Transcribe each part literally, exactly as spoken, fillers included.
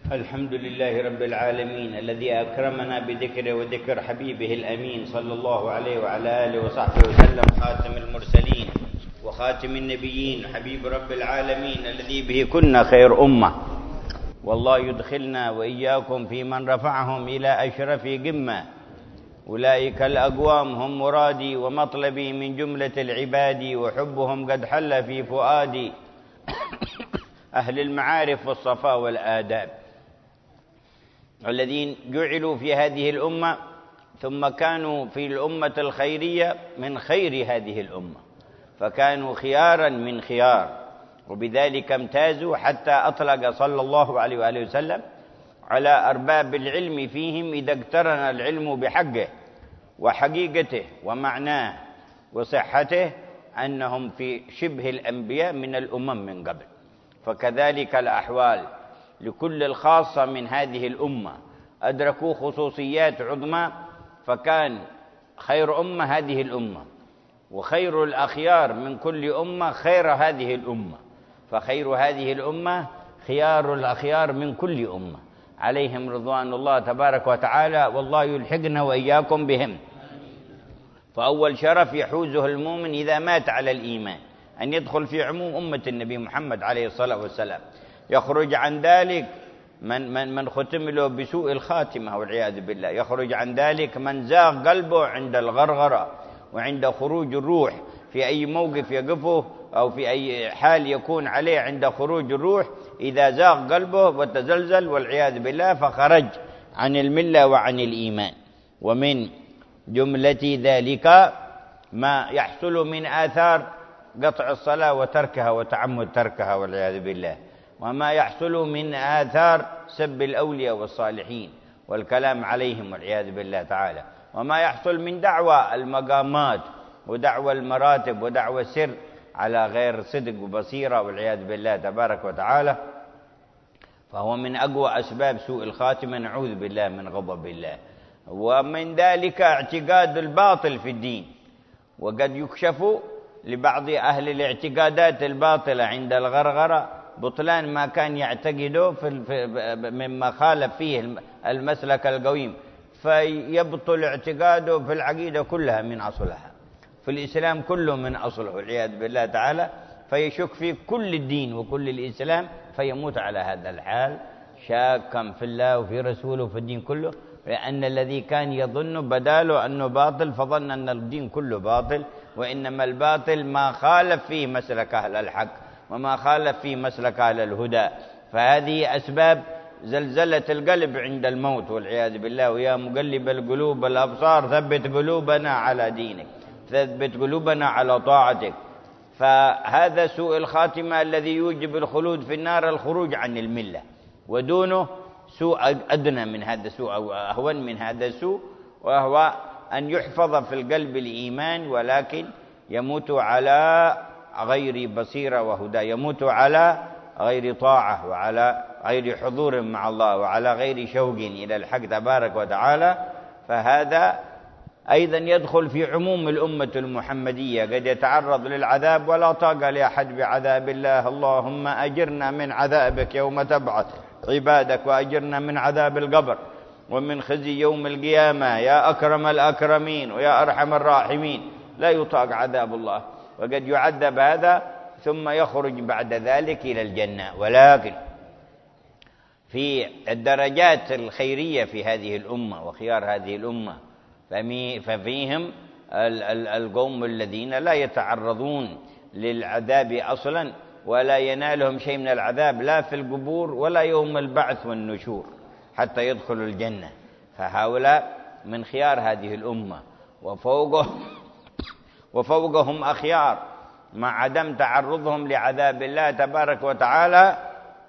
الحمد لله رب العالمين الذي أكرمنا بذكره وذكر حبيبه الأمين صلى الله عليه وعلى آله وصحبه وسلم، خاتم المرسلين وخاتم النبيين، حبيب رب العالمين الذي به كنا خير أمة. والله يدخلنا وإياكم في من رفعهم إلى أشرف قمة. أولئك الأقوام هم مرادي ومطلبي من جملة العباد، وحبهم قد حل في فؤادي أهل المعارف والصفاء والآداب، الذين جعلوا في هذه الأمة ثم كانوا في الأمة الخيرية من خير هذه الأمة، فكانوا خيارا من خيار، وبذلك امتازوا حتى أطلق صلى الله عليه وآله وسلم على أرباب العلم فيهم: إذا اقترن العلم بحقه وحقيقته ومعناه وصحته أنهم في شبه الأنبياء من الأمم من قبل. فكذلك الأحوال لكل الخاصة من هذه الأمة، أدركوا خصوصيات عظمى، فكان خير أمة هذه الأمة، وخير الأخيار من كل أمة خير هذه الأمة، فخير هذه الأمة خيار الأخيار من كل أمة، عليهم رضوان الله تبارك وتعالى، والله يلحقنا وإياكم بهم. فأول شرف يحوزه المؤمن إذا مات على الإيمان أن يدخل في عموم أمة النبي محمد عليه الصلاة والسلام. يخرج عن ذلك من, من, من ختم له بسوء الخاتمة والعياذ بالله، يخرج عن ذلك من زاغ قلبه عند الغرغرة وعند خروج الروح، في أي موقف يقفه أو في أي حال يكون عليه عند خروج الروح، إذا زاغ قلبه وتزلزل والعياذ بالله فخرج عن الملة وعن الإيمان. ومن جملة ذلك ما يحصل من آثار قطع الصلاة وتركها وتعمد تركها والعياذ بالله، وما يحصل من آثار سب الأولياء والصالحين والكلام عليهم والعياذ بالله تعالى، وما يحصل من دعوى المقامات ودعوى المراتب ودعوى السر على غير صدق وبصيرة والعياذ بالله تبارك وتعالى، فهو من أقوى أسباب سوء الخاتمة، نعوذ بالله من غضب الله. ومن ذلك اعتقاد الباطل في الدين، وقد يكشف لبعض أهل الاعتقادات الباطلة عند الغرغرة بطلان ما كان يعتقده في مما خالف فيه المسلك القويم، فيبطل اعتقاده في العقيدة كلها من أصلها، في الإسلام كله من أصله والعياذ بالله تعالى، فيشك في كل الدين وكل الإسلام، فيموت على هذا الحال شاكا في الله وفي رسوله وفي الدين كله، لأن الذي كان يظن بداله أنه باطل فظن أن الدين كله باطل، وإنما الباطل ما خالف فيه مسلك أهل الحق وما خالف فيه مسلك أهل الهدى. فهذه أسباب زلزلة القلب عند الموت والعياذ بالله. ويا مقلب القلوب والأبصار ثبت قلوبنا على دينك، ثبت قلوبنا على طاعتك. فهذا سوء الخاتمة الذي يوجب الخلود في النار، الخروج عن الملة، ودونه سوء أدنى من هذا السوء أو أهون من هذا السوء، وهو أن يحفظ في القلب الإيمان ولكن يموت على غير بصيرة وهدى، يموت على غير طاعة وعلى غير حضور مع الله وعلى غير شوق إلى الحق تبارك وتعالى. فهذا أيضا يدخل في عموم الأمة المحمدية، قد يتعرض للعذاب ولا طاقة لأحد بعذاب الله. اللهم أجرنا من عذابك يوم تبعث عبادك، وأجرنا من عذاب القبر ومن خزي يوم القيامة يا أكرم الأكرمين ويا أرحم الراحمين. لا يطاق عذاب الله، وقد يعذب هذا ثم يخرج بعد ذلك إلى الجنة. ولكن في الدرجات الخيرية في هذه الأمة وخيار هذه الأمة، ففيهم القوم الذين لا يتعرضون للعذاب أصلا ولا ينالهم شيء من العذاب، لا في القبور ولا يوم البعث والنشور، حتى يدخلوا الجنة. فهؤلاء من خيار هذه الأمة، وفوقهم وفوقهم أخيار مع عدم تعرضهم لعذاب الله تبارك وتعالى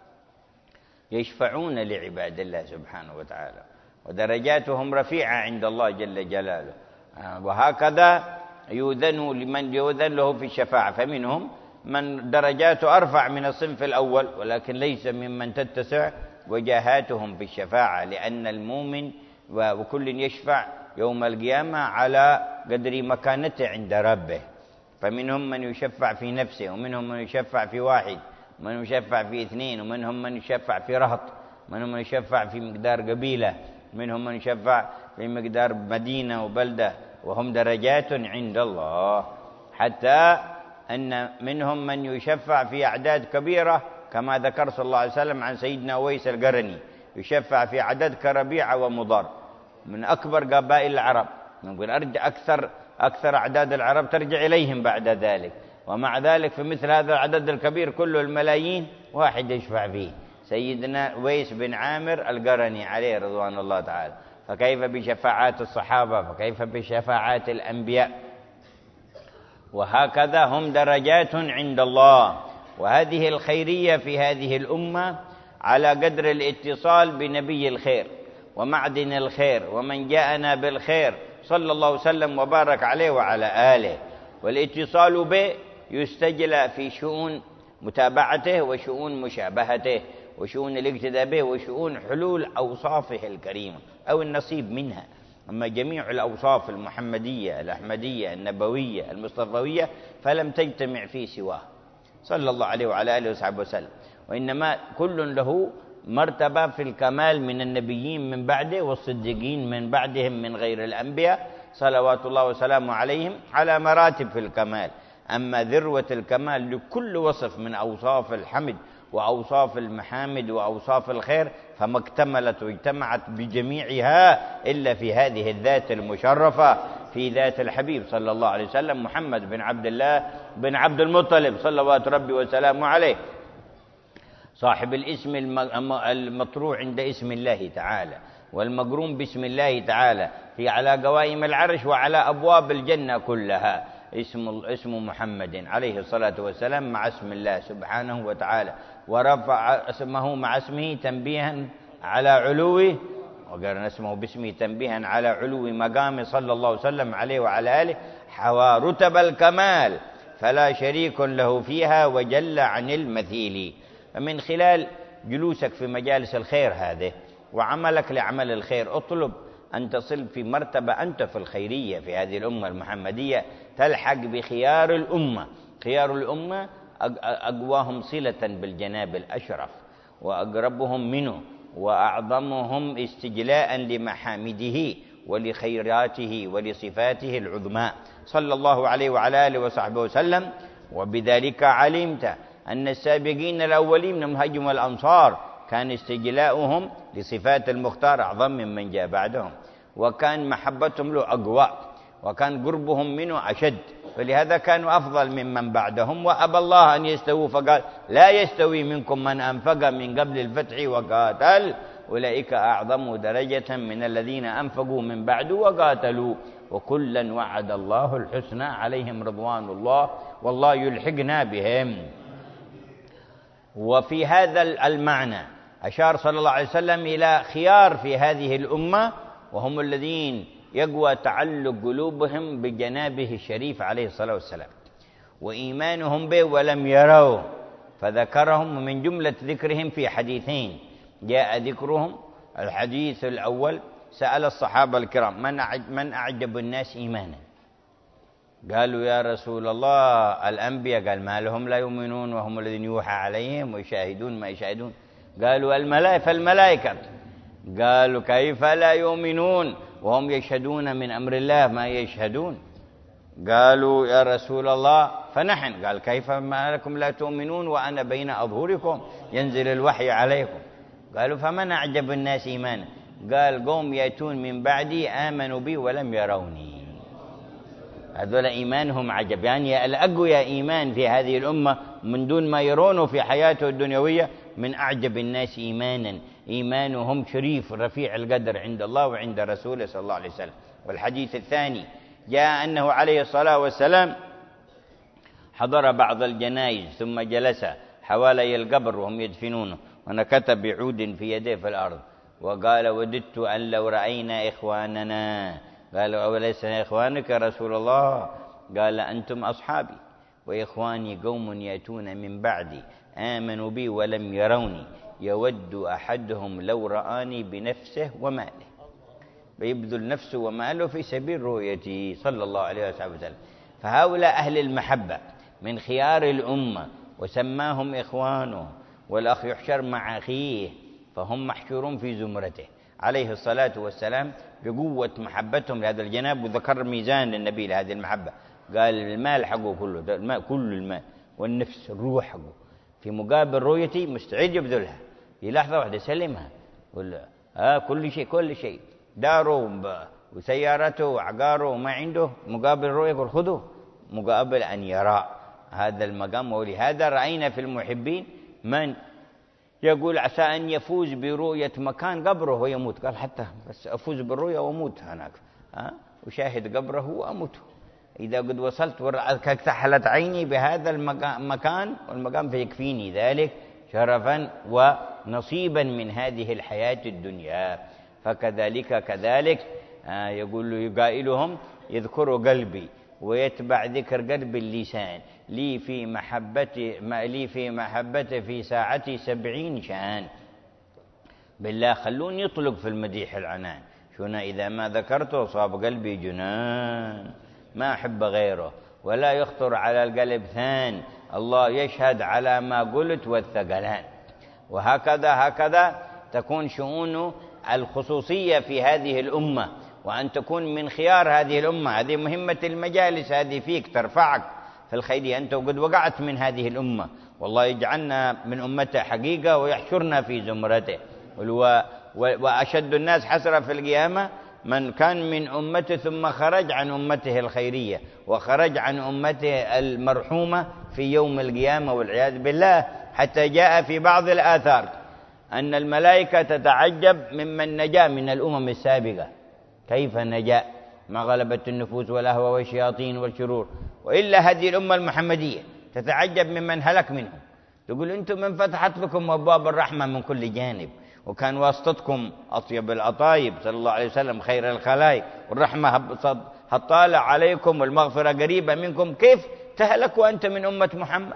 يشفعون لعباد الله سبحانه وتعالى، ودرجاتهم رفيعة عند الله جل جلاله. وهكذا يؤذن لمن يؤذن له في الشفاعة، فمنهم من درجاته أرفع من الصنف الأول، ولكن ليس ممن تتسع وجاهاتهم في الشفاعة، لأن المؤمن وكل يشفع يوم القيامة على قدر مكانته عند ربه. فمنهم من يشفع في نفسه، ومنهم من يشفع في واحد، ومن يشفع في اثنين، ومنهم من يشفع في رهط، منهم من يشفع في مقدار قبيلة، منهم من يشفع في مقدار مدينة وبلدة، وهم درجات عند الله. حتى أن منهم من يشفع في أعداد كبيرة كما ذكر صلى الله عليه وسلم عن سيدنا أويس القرني، يشفع في عدد كربيعة ومضر من أكبر قبائل العرب، نقول أرجع أكثر أكثر أعداد العرب ترجع إليهم بعد ذلك، ومع ذلك في مثل هذا العدد الكبير كله الملايين واحد يشفع فيه، سيدنا أويس بن عامر القرني عليه رضوان الله تعالى. فكيف بشفاعات الصحابة، فكيف بشفاعات الأنبياء؟ وهكذا هم درجات عند الله. وهذه الخيرية في هذه الأمة على قدر الاتصال بنبي الخير ومعدن الخير ومن جاءنا بالخير صلى الله وسلم وبارك عليه وعلى آله. والاتصال به يستجلى في شؤون متابعته وشؤون مشابهته وشؤون الاقتداء به وشؤون حلول أوصافه الكريمة أو النصيب منها. أما جميع الأوصاف المحمدية الأحمدية النبوية المصطفوية فلم تجتمع في سواه صلى الله عليه وعلى آله وصحبه وسلم، وإنما كل له مرتبة في الكمال من النبيين من بعده والصديقين من بعدهم من غير الأنبياء صلوات الله وسلامه عليهم على مراتب في الكمال. أما ذروة الكمال لكل وصف من أوصاف الحمد وأوصاف المحامد وأوصاف الخير فما اكتملت واجتمعت بجميعها إلا في هذه الذات المشرفة، في ذات الحبيب صلى الله عليه وسلم محمد بن عبد الله بن عبد المطلب صلوات ربي وسلامه عليه، صاحب الاسم المطروع عند اسم الله تعالى والمقرون باسم الله تعالى في على قوائم العرش وعلى أبواب الجنة كلها، اسم اسم محمد عليه الصلاة والسلام مع اسم الله سبحانه وتعالى، ورفع اسمه مع اسمه تنبيها على علوه، وقرن اسمه باسمه تنبيها على علو مقام صلى الله عليه وسلم عليه وعلى آله، حوى رتب الكمال فلا شريك له فيها وجل عن المثيل. فمن خلال جلوسك في مجالس الخير هذه وعملك لعمل الخير اطلب أن تصل في مرتبة أنت في الخيرية في هذه الأمة المحمدية، تلحق بخيار الأمة. خيار الأمة أقواهم صلة بالجناب الأشرف وأقربهم منه وأعظمهم استجلاء لمحامده ولخيراته ولصفاته العظمى صلى الله عليه وعلى آله وصحبه وسلم. وبذلك علمت أن السابقين الأولين من المهاجم والأنصار كان استجلاؤهم لصفات المختار أعظم ممن جاء بعدهم، وكان محبتهم له أقوى، وكان قربهم منه أشد، فلهذا كانوا أفضل ممن بعدهم. وأبى الله أن يستووا فقال لا يستوي منكم من أنفق من قبل الفتح وقاتل أولئك أعظم درجة من الذين أنفقوا من بعد وقاتلوا وكلا وعد الله الحسنى عليهم رضوان الله والله يلحقنا بهم. وفي هذا المعنى أشار صلى الله عليه وسلم إلى خيار في هذه الأمة، وهم الذين يقوى تعلق قلوبهم بجنابه الشريف عليه الصلاة والسلام وإيمانهم به ولم يروا، فذكرهم من جملة ذكرهم في حديثين جاء ذكرهم. الحديث الأول سأل الصحابة الكرام من من أعجب الناس إيمانا؟ قالوا يا رسول الله الأنبياء. قال ما لهم لا يؤمنون وهم الذين يوحى عليهم ويشاهدون ما يشاهدون؟ قالوا الملائكة فالملائكة. قالوا كيف لا يؤمنون وهم يشهدون من أمر الله ما يشهدون؟ قالوا يا رسول الله فنحن. قال كيف ما لكم لا تؤمنون وأنا بين أظهركم ينزل الوحي عليكم؟ قالوا فمن أعجب الناس إيمانا؟ قال قوم يأتون من بعدي آمنوا بي ولم يروني. هذول إيمانهم عجب، يعني الأقوياء إيمان في هذه الأمة من دون ما يرونه في حياته الدنيوية من أعجب الناس إيمانا، إيمانهم شريف رفيع القدر عند الله وعند رسوله صلى الله عليه وسلم. والحديث الثاني جاء أنه عليه الصلاة والسلام حضر بعض الجنائز ثم جلس حوالي القبر وهم يدفنونه ونكت بعود في يديه في الأرض وقال وددت أن لو رأينا إخواننا. قالوا أوليس إخوانك يا رسول الله؟ قال أنتم أصحابي وإخواني قوم يأتون من بعدي آمنوا بي ولم يروني يود أحدهم لو رآني بنفسه وماله، بيبذل نفسه وماله في سبيل رؤيتي صلى الله عليه وسلم. فهؤلاء أهل المحبة من خيار الأمة وسماهم إخوانه، والأخ يحشر مع أخيه، فهم محشورون في زمرته عليه الصلاة والسلام بقوة محبتهم لهذا الجناب. وذكر ميزان للنبي لهذه المحبة، قال المال حقه كله، المال كل المال والنفس الروح حقه في مقابل رؤيتي مستعد يبذلها في لحظة واحدة يسلمها، ولا آه كل شيء كل شيء، داره وسيارته وعقاره وما عنده مقابل الرؤية يقول خذوه مقابل أن يرى هذا المقام. ولهذا رأينا في المحبين من يقول عسى أن يفوز برؤية مكان قبره ويموت، قال حتى بس أفوز بالرؤية وأموت هناك أه؟ وشاهد قبره وأموت إذا قد وصلت واكتحلت عيني بهذا المكان والمقام فيكفيني ذلك شرفا ونصيبا من هذه الحياة الدنيا. فكذلك كذلك آه يقول يقائلهم يذكر قلبي ويتبع ذكر قلب اللسان لي في محبتي لي في محبته في ساعتي سبعين شان. بالله خلوني يطلق في المديح العنان، شونا إذا ما ذكرته صاب قلبي جنان، ما أحب غيره ولا يخطر على القلب ثان، الله يشهد على ما قلت والثقلان. وهكذا هكذا تكون شؤون الخصوصية في هذه الأمة، وأن تكون من خيار هذه الأمة. هذه مهمة المجالس، هذه فيك ترفعك في الخير، أنت قد وقعت من هذه الأمة، والله يجعلنا من أمته حقيقة ويحشرنا في زمرته. وأشد الناس حسرة في القيامة من كان من أمته ثم خرج عن أمته الخيرية وخرج عن أمته المرحومة في يوم القيامة والعياذ بالله. حتى جاء في بعض الآثار أن الملائكة تتعجب ممن نجا من الأمم السابقة، كيف نجا ما غلبت النفوس والأهوى والشياطين والشرور، وإلا هذه الأمة المحمدية تتعجب ممن هلك منهم، تقول أنتم من فتحت لكم أبواب الرحمة من كل جانب، وكان واسطتكم أطيب الأطايب صلى الله عليه وسلم خير الخلائق، والرحمة هطالع عليكم والمغفرة قريبة منكم، كيف تهلك وأنت من أمة محمد؟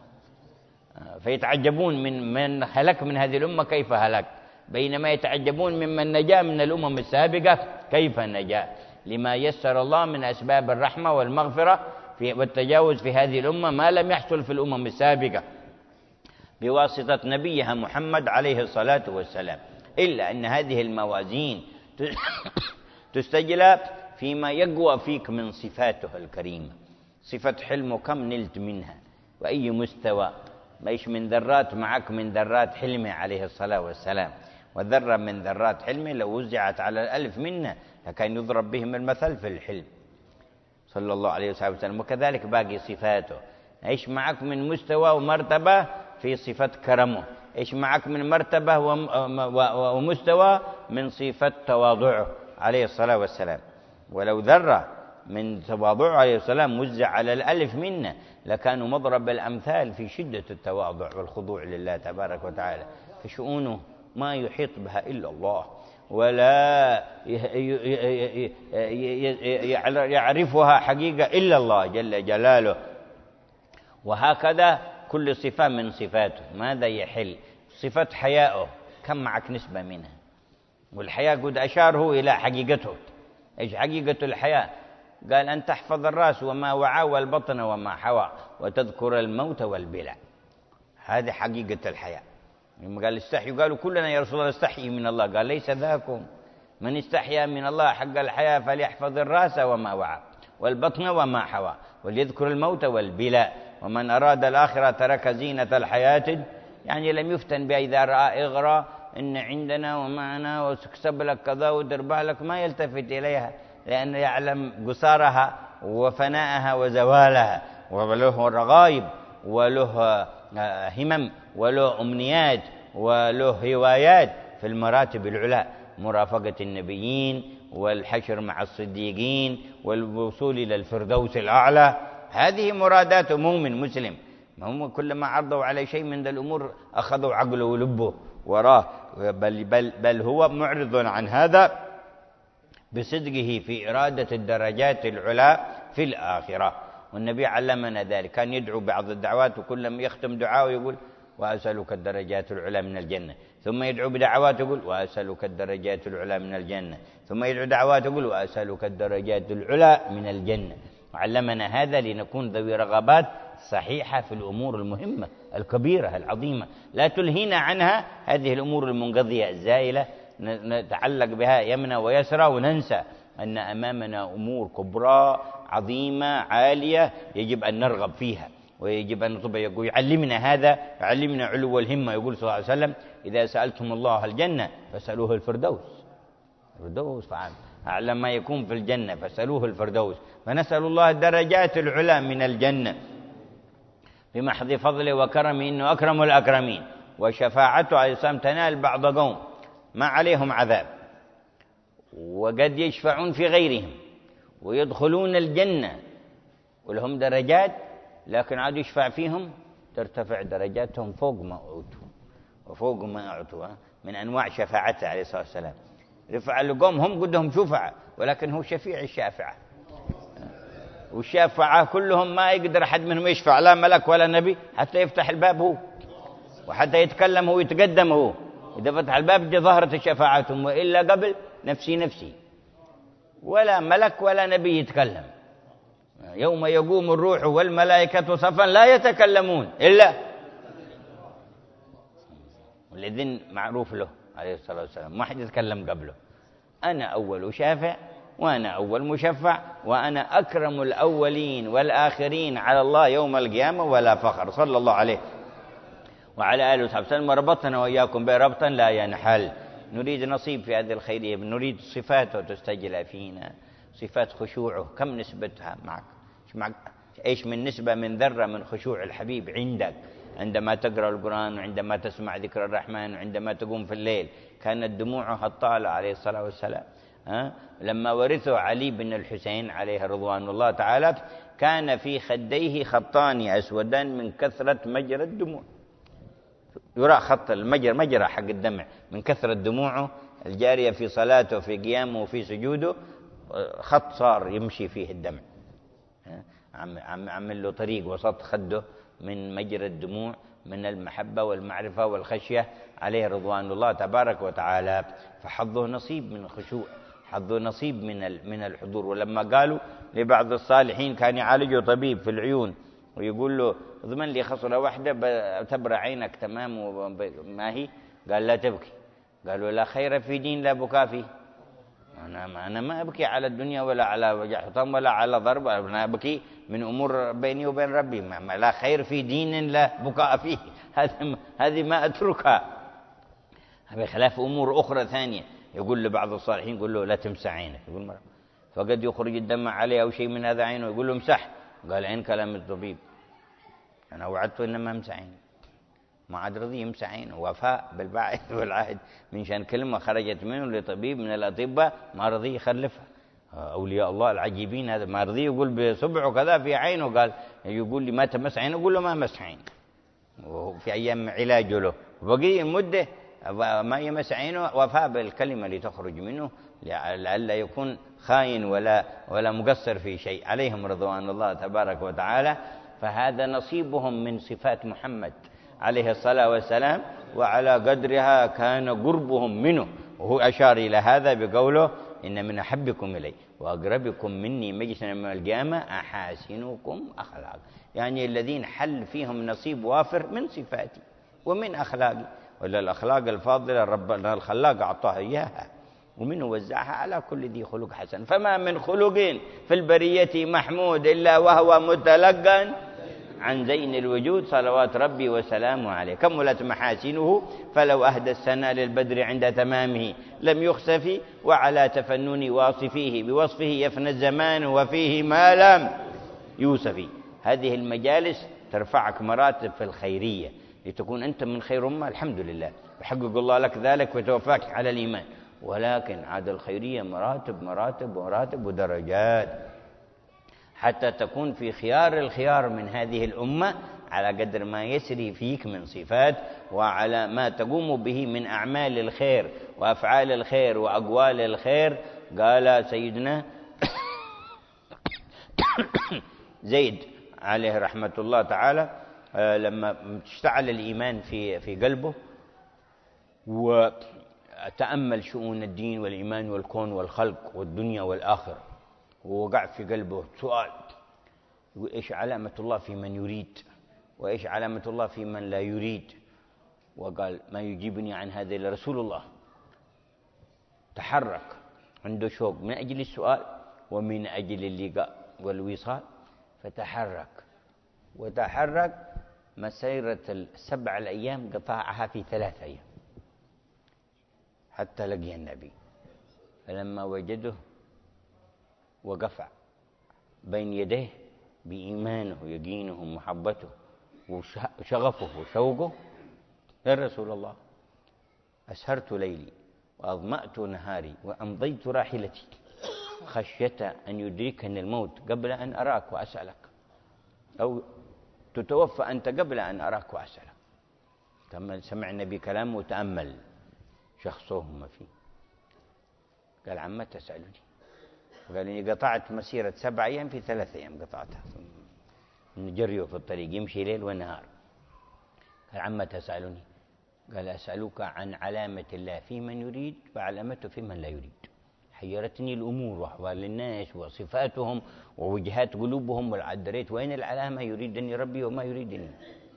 فيتعجبون من من هلك من هذه الأمة كيف هلك، بينما يتعجبون ممن نجا من الأمم السابقة كيف نجا، لما يسر الله من أسباب الرحمة والمغفرة في والتجاوز في هذه الأمة ما لم يحصل في الأمم السابقة بواسطة نبيها محمد عليه الصلاة والسلام. إلا أن هذه الموازين تستجلى فيما يقوى فيك من صفاته الكريمة. صفة حلمه كم نلت منها وأي مستوى، ليش من ذرات معك من ذرات حلمه عليه الصلاة والسلام. وذرة من ذرات حلمه لو وزعت على الألف منا لكان يضرب بهم المثل في الحلم صلى الله عليه وسلم. وكذلك باقي صفاته، ايش معك من مستوى ومرتبة في صفة كرمه، ايش معك من مرتبة ومستوى من صفة تواضعه عليه الصلاة والسلام. ولو ذرة من تواضعه عليه السلام وزع على الألف منا لكانوا مضرب الأمثال في شدة التواضع والخضوع لله تبارك وتعالى. فشؤونه ما يحيط بها إلا الله، ولا يعرفها حقيقة إلا الله جل جلاله. وهكذا كل صفة من صفاته ماذا يحل؟ صفة حياءه كم معك نسبة منها؟ والحياء قد أشاره إلى حقيقته. إيش حقيقة الحياء؟ قال أن تحفظ الرأس وما وعى والبطن وما حوى وتذكر الموت والبلع. هذه حقيقة الحياء. لما قال استحي قالوا كلنا يا رسول الله استحي من الله، قال ليس ذاكم، من استحيا من الله حق الحياء فليحفظ الرأس وما وعى والبطن وما حوى وليذكر الموت والبلاء، ومن أراد الآخرة ترك زينة الحياة، يعني لم يفتن بإذا رأى إغرى إن عندنا ومعنا واكسب لك كذا ودربع لك، ما يلتفت إليها لأنه يعلم قصارها وفناءها وزوالها، وله رغائب وله همم وله أمنيات وله هوايات في المراتب العلى، مرافقة النبيين والحشر مع الصديقين والوصول إلى الفردوس الأعلى. هذه مرادات مؤمن مسلم، ما هم كلما عرضوا على شيء من ذا الأمور أخذوا عقله ولبه وراه، بل, بل, بل هو معرض عن هذا بصدقه في إرادة الدرجات العلى في الآخرة. والنبي علمنا ذلك، كان يدعو بعض الدعوات وكلما يختم دعاءه يقول وأسألك الدرجات العلى من الجنة، ثم يدعو بدعوات يقول وأسألك الدرجات العلى من الجنة، ثم يدعو دعوات يقول وأسألك الدرجات العلى من الجنة. وعلمنا هذا لنكون ذوي رغبات صحيحة في الأمور المهمة الكبيرة العظيمة، لا تلهينا عنها هذه الأمور المنقضية الزائلة، نتعلق بها يمنى ويسرى وننسى أن أمامنا أمور كبرى عظيمة عالية يجب أن نرغب فيها ويجب أن نطلب. يقول يعلمنا هذا، يعلمنا علو الهمة. يقول صلى الله عليه وسلم: إذا سألتم الله الجنة فاسألوه الفردوس. الفردوس فعلا أعلى ما يكون في الجنة، فاسألوه الفردوس. فنسأل الله الدرجات العلى من الجنة بمحض فضله وكرمه، إنه أكرم الأكرمين، وشفاعته عليه السلام تنال بعض قوم ما عليهم عذاب، وقد يشفعون في غيرهم ويدخلون الجنة ولهم درجات، لكن عاد يشفع فيهم ترتفع درجاتهم فوق ما أوتوا وفوق ما أعطوا من أنواع شفاعته عليه الصلاة والسلام. رفع القوم هم قدهم شفعة، ولكن هو شفيع الشافعة، والشافعة كلهم ما يقدر أحد منهم يشفع، لا ملك ولا نبي، حتى يفتح الباب هو وحتى يتكلم هو ويتقدم هو. إذا فتح الباب ظهرت شفاعتهم، وإلا قبل نفسي نفسي، ولا ملك ولا نبي يتكلم. يوم يقوم الروح والملائكة صفا لا يتكلمون إلا والذين معروف له عليه الصلاة والسلام، ما حد يتكلم قبله. أنا أول شافع وأنا أول مشفع وأنا أكرم الأولين والآخرين على الله يوم القيامة ولا فخر. صلى الله عليه وعلى آله وصحبه وسلم. وربطنا وإياكم بربطا لا ينحل. نريد نصيب في هذه الخيرية، نريد صفاته تستجلى فينا، صفات خشوعه كم نسبتها معك؟ معك إيش من نسبة من ذرة من خشوع الحبيب عندك عندما تقرأ القرآن وعندما تسمع ذكر الرحمن وعندما تقوم في الليل؟ كانت دموعه الطالة عليه الصلاة والسلام. ها؟ لما ورثه علي بن الحسين عليه رضوان الله تعالى كان في خديه خطان أسودان من كثرة مجرى الدموع، يرى خط المجرى مجرى حق الدمع من كثرة دموعه الجارية في صلاته وفي قيامه وفي سجوده، خط صار يمشي فيه الدمع، عم عم عمل له طريق وسط خده من مجرى الدموع من المحبة والمعرفة والخشية عليه رضوان الله تبارك وتعالى. فحظه نصيب من الخشوع، حظه نصيب من من الحضور. ولما قالوا لبعض الصالحين كان يعالجه طبيب في العيون ويقول له اضمن لي خصلة واحدة تبرى عينك تمام وما هي؟ قال لا تبكي. قالوا لا خير في دين لا بكاء فيه. أنا أنا ما أبكي على الدنيا ولا على وجع حطام ولا على ضرب، أنا أبكي من أمور بيني وبين ربي. ما لا خير في دين لا بكاء فيه، هذه هذه ما أتركها بخلاف أمور أخرى ثانية. يقول لبعض الصالحين يقول له لا تمسح عينك، يقول مرة فقد يخرج الدم عليه أو شيء من هذا عينه، يقول له امسح. قال عين كلام الطبيب، أنا وعدته إنما امسح عينه، ما عاد رضي يمسح عينه، وفاء بالبعث والعهد من شان كلمة خرجت منه لطبيب من الأطباء ما رضي يخلفها. أولياء الله العجيبين هذا ما رضي يقول بصبعه كذا في عينه، قال يقول لي ما تمس عينه، يقول له ما مسح عينه، وفي أيام علاجه له بقي المدة ما يمس عينه، وفاء بالكلمة اللي تخرج منه لئلا يكون خاين ولا ولا مقصر في شيء عليهم رضوان الله تبارك وتعالى. فهذا نصيبهم من صفات محمد عليه الصلاة والسلام، وعلى قدرها كان قربهم منه. وهو أشار إلى هذا بقوله إن من أحبكم إلي وأقربكم مني مجلسا يوم القيامة أحاسنكم أخلاقا، يعني الذين حل فيهم نصيب وافر من صفاتي ومن أخلاقي. ولا الأخلاق الفاضلة ربنا الخلاق أعطاها إياها ومنه وزعها على كل ذي خلق حسن. فما من خلق في البرية محمود إلا وهو متلقا عن زين الوجود صلوات ربي وسلامه عليه. كملت محاسنه فلو أهدى السنة للبدر عند تمامه لم يخسف، وعلى تفنن واصفيه بوصفه يفنى الزمان وفيه ما لم يوصف. هذه المجالس ترفعك مراتب في الخيرية لتكون أنت من خير أمة، الحمد لله، يحقق الله لك ذلك وتوفاك على الإيمان. ولكن عاد الخيرية مراتب مراتب مراتب ودرجات حتى تكون في خيار الخيار من هذه الأمة على قدر ما يسري فيك من صفات وعلى ما تقوم به من أعمال الخير وأفعال الخير وأقوال الخير. قال سيدنا زيد عليه رحمة الله تعالى لما اشتعل الإيمان في في قلبه وتأمل شؤون الدين والإيمان والكون والخلق والدنيا والآخرة، ووقع في قلبه سؤال: إيش علامة الله في من يريد وإيش علامة الله في من لا يريد؟ وقال ما يجيبني عن هذا إلا رسول الله. تحرك، عنده شوق من أجل السؤال ومن أجل اللقاء والوصال، فتحرك وتحرك. مسيرة السبع الأيام قطعها في ثلاث أيام حتى لقي النبي. فلما وجده وقف بين يديه بإيمانه ويقينه ومحبته وشغفه وشوقه: يا رسول الله، أسهرت ليلي وأظمأت نهاري وأمضيت راحلتي خشية أن يدركني الموت قبل أن أراك وأسألك، أو تتوفى أنت قبل أن أراك وأسألك. سمع النبي كلامه وتأمل شخصهم فيه. قال: عما تسألني؟ قال: إني قطعت مسيرة سبع أيام في ثلاث أيام قطعتها، نجريه في الطريق يمشي ليل ونهار. قال: عما تسألني؟ قال: أسألك عن علامة الله في من يريد وعلامته في من لا يريد. حيرتني الأمور وأحوال الناس وصفاتهم ووجهات قلوبهم، والعدريت وين العلامة يريدني ربي وما يريدني.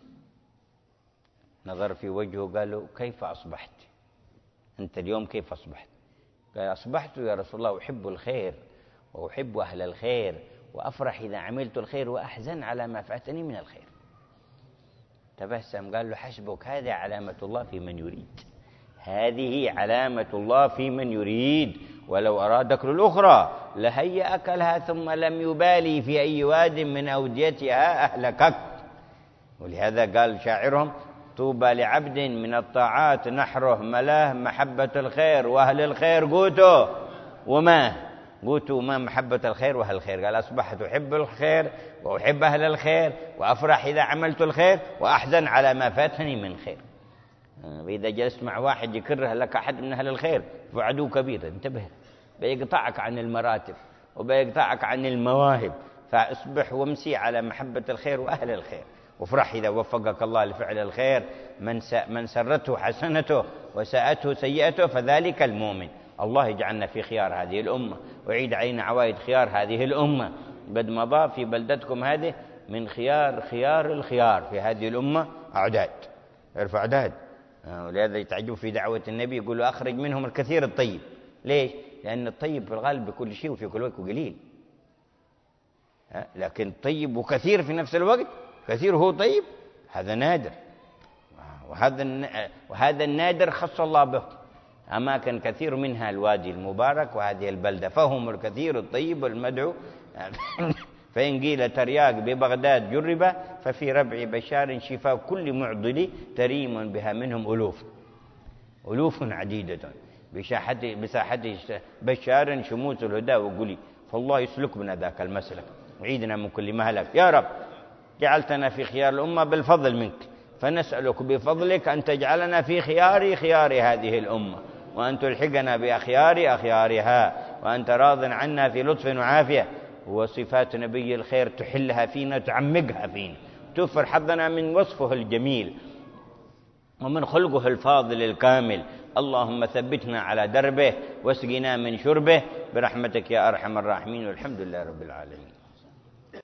نظر في وجهه قال له: كيف أصبحت أنت اليوم؟ كيف أصبحت؟ قال: أصبحت يا رسول الله أحب الخير وأحب أهل الخير، وأفرح إذا عملت الخير وأحزن على ما فاتني من الخير. تبسم قال له: حسبك، هذه علامة الله في من يريد، هذه علامة الله في من يريد. ولو أرادك الأخرى لهيأك لها ثم لم يبالي في أي واد من أوديتها أهلكك. ولهذا قال شاعرهم: طوبى لعبد من الطاعات نحره ملاه محبة الخير وأهل الخير قوته وما قوته ما محبة الخير وأهل الخير. قال: أصبحت أحب الخير وأحب أهل الخير وأفرح إذا عملت الخير وأحزن على ما فاتني من خير. وإذا جلست مع واحد يكره لك أحد من أهل الخير فعدو كبير، انتبه، بيقطعك عن المراتب وبيقطعك عن المواهب. فاصبح وامسي على محبة الخير وأهل الخير، وافرح إذا وفقك الله لفعل الخير. من من سرته حسنته وساءته سيئته فذلك المؤمن. الله يجعلنا في خيار هذه الأمة، ويعيد علينا عوائد خيار هذه الأمة. قد مضى في بلدتكم هذه من خيار خيار الخيار في هذه الأمة أعداد، ارفع أعداد. ولهذا يتعجب في دعوة النبي يقول له: أخرج منهم الكثير الطيب. ليش؟ لأن الطيب في الغالب بكل شيء وفي كل وقت قليل، لكن طيب وكثير في نفس الوقت، كثير هو طيب، هذا نادر. وهذا وهذا النادر خص الله به أماكن كثير منها الوادي المبارك وهذه البلدة، فهم الكثير الطيب المدعو. فإن قيل ترياق ببغداد جرب ففي ربع بشار شفاء كل معضل تريم بها منهم ألوف ألوف عديدة بساحة بشار شموس الهدى وقلي. فالله يسلك بنا ذاك المسلك وعيدنا من كل مهلك. يا رب جعلتنا في خيار الأمة بالفضل منك، فنسألك بفضلك أن تجعلنا في خيار خيار هذه الأمة، وأن تلحقنا بأخيار أخيارها، وأن راض عنا في لطف وعافية، وصفات نبي الخير تحلها فينا تعمقها فينا، توفر حظنا من وصفه الجميل ومن خلقه الفاضل الكامل. اللهم ثبتنا على دربه واسقنا من شربه برحمتك يا أرحم الراحمين، والحمد لله رب العالمين.